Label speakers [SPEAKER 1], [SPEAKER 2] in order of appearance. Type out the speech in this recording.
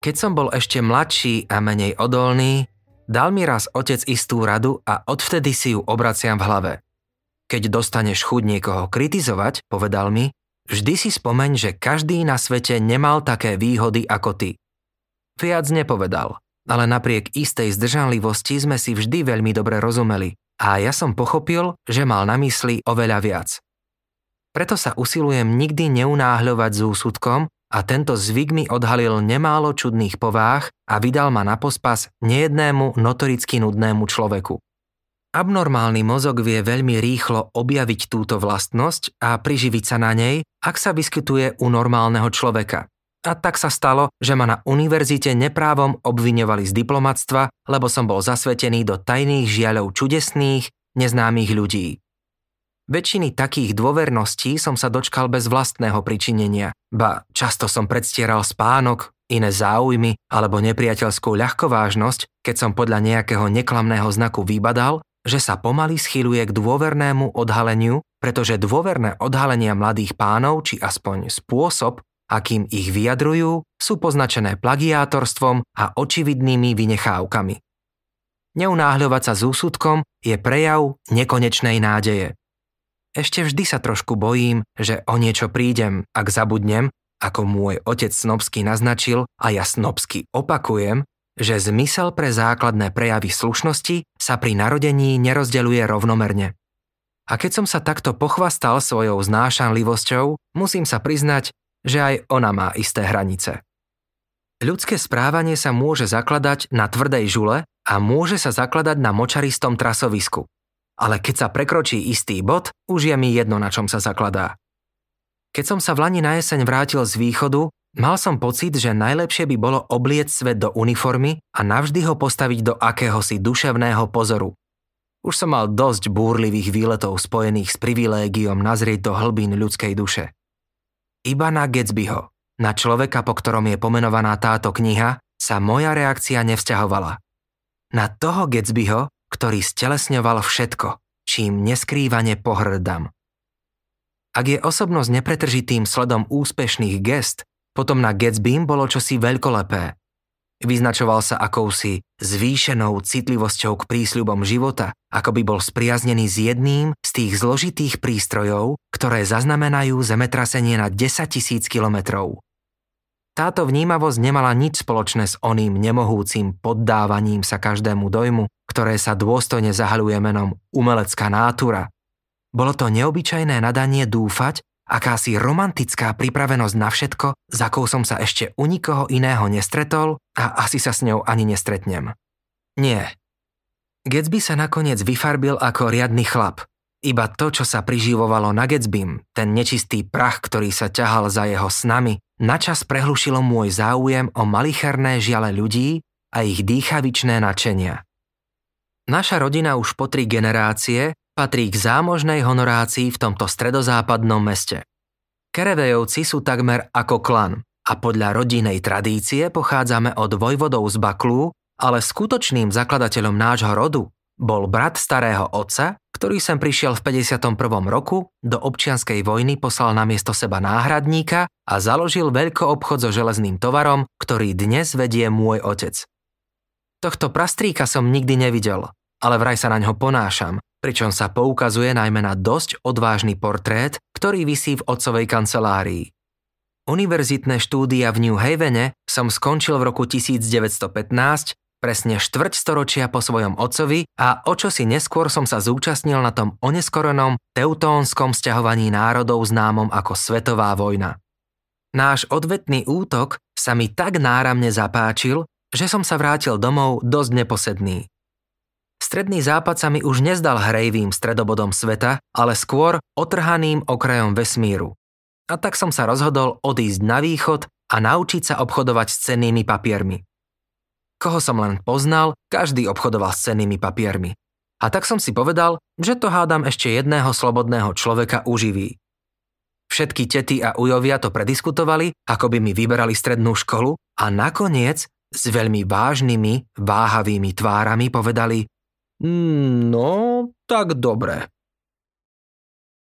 [SPEAKER 1] Keď som bol ešte mladší a menej odolný, dal mi raz otec istú radu a odvtedy si ju obraciam v hlave. Keď dostaneš chuť niekoho kritizovať, povedal mi, vždy si spomeň, že každý na svete nemal také výhody ako ty. Viac nepovedal, ale napriek istej zdržanlivosti sme si vždy veľmi dobre rozumeli a ja som pochopil, že mal na mysli oveľa viac. Preto sa usilujem nikdy neunáhľovať s úsudkom a tento zvyk mi odhalil nemálo čudných pováh a vydal ma na pospas nejednému notoricky nudnému človeku. Abnormálny mozog vie veľmi rýchlo objaviť túto vlastnosť a priživiť sa na nej, ak sa vyskytuje u normálneho človeka. A tak sa stalo, že ma na univerzite neprávom obviňovali z diplomatstva, lebo som bol zasvetený do tajných žiaľov čudesných, neznámych ľudí. Väčšiny takých dôverností som sa dočkal bez vlastného pričinenia, ba často som predstieral spánok, iné záujmy alebo nepriateľskú ľahkovážnosť, keď som podľa nejakého neklamného znaku vybadal, že sa pomaly schýľuje k dôvernému odhaleniu, pretože dôverné odhalenia mladých pánov, či aspoň spôsob, akým ich vyjadrujú, sú poznačené plagiátorstvom a očividnými vynechávkami. Neunáhľovať sa s úsudkom je prejav nekonečnej nádeje. Ešte vždy sa trošku bojím, že o niečo prídem, ak zabudnem, ako môj otec snobsky naznačil a ja snobsky opakujem, že zmysel pre základné prejavy slušnosti sa pri narodení nerozdeľuje rovnomerne. A keď som sa takto pochvastal svojou znášanlivosťou, musím sa priznať, že aj ona má isté hranice. Ľudské správanie sa môže zakladať na tvrdej žule a môže sa zakladať na močaristom trasovisku. Ale keď sa prekročí istý bod, už je mi jedno, na čom sa zakladá. Keď som sa vlani na jeseň vrátil z východu, mal som pocit, že najlepšie by bolo obliecť svet do uniformy a navždy ho postaviť do akéhosi duševného pozoru. Už som mal dosť búrlivých výletov spojených s privilégiom nazrieť do hlbín ľudskej duše. Iba na Gatsbyho, na človeka, po ktorom je pomenovaná táto kniha, sa moja reakcia nevzťahovala. Na toho Gatsbyho, ktorý stelesňoval všetko, čím neskrývane pohrdám. Ak je osobnosť nepretržitým sledom úspešných gest, potom na Gatsbym bolo čosi veľkolepé. Vyznačoval sa akousi zvýšenou citlivosťou k prísľubom života, ako by bol spriaznený s jedným z tých zložitých prístrojov, ktoré zaznamenajú zemetrasenie na 10 000 kilometrov. Táto vnímavosť nemala nič spoločné s oným nemohúcim poddávaním sa každému dojmu, ktoré sa dôstojne zahaľuje menom umelecká nátura. Bolo to neobyčajné nadanie dúfať, akási romantická pripravenosť na všetko, s akou som sa ešte u nikoho iného nestretol a asi sa s ňou ani nestretnem. Nie. Gatsby sa nakoniec vyfarbil ako riadny chlap. Iba to, čo sa priživovalo na Gatsbym, ten nečistý prach, ktorý sa ťahal za jeho snami, načas prehlušilo môj záujem o malicherné žiale ľudí a ich dýchavičné nadšenia. Naša rodina už po 3 generácie patrí k zámožnej honorácii v tomto stredozápadnom meste. Kerevejovci sú takmer ako klan a podľa rodinnej tradície pochádzame od vojvodov z Baklu, ale skutočným zakladateľom nášho rodu bol brat starého otca, ktorý sem prišiel v 51. roku, do občianskej vojny poslal namiesto seba náhradníka a založil veľkoobchod so železným tovarom, ktorý dnes vedie môj otec. Tohto prastríka som nikdy nevidel, ale vraj sa na ňo ponášam, pričom sa poukazuje najmä na dosť odvážny portrét, ktorý visí v otcovej kancelárii. Univerzitné štúdia v New Havene som skončil v roku 1915, presne štvrťstoročia po svojom otcovi a o čosi neskôr som sa zúčastnil na tom oneskorenom teutónskom sťahovaní národov známom ako Svetová vojna. Náš odvetný útok sa mi tak náramne zapáčil, že som sa vrátil domov dosť neposedný. Stredný západ sa mi už nezdal hrejvým stredobodom sveta, ale skôr otrhaným okrajom vesmíru. A tak som sa rozhodol odísť na východ a naučiť sa obchodovať s cennými papiermi. Koho som len poznal, každý obchodoval s cennými papiermi. A tak som si povedal, že to hádam ešte jedného slobodného človeka uživí. Všetky tety a ujovia to prediskutovali, ako by mi vyberali strednú školu a nakoniec s veľmi vážnymi, váhavými tvárami povedali: No, tak dobre,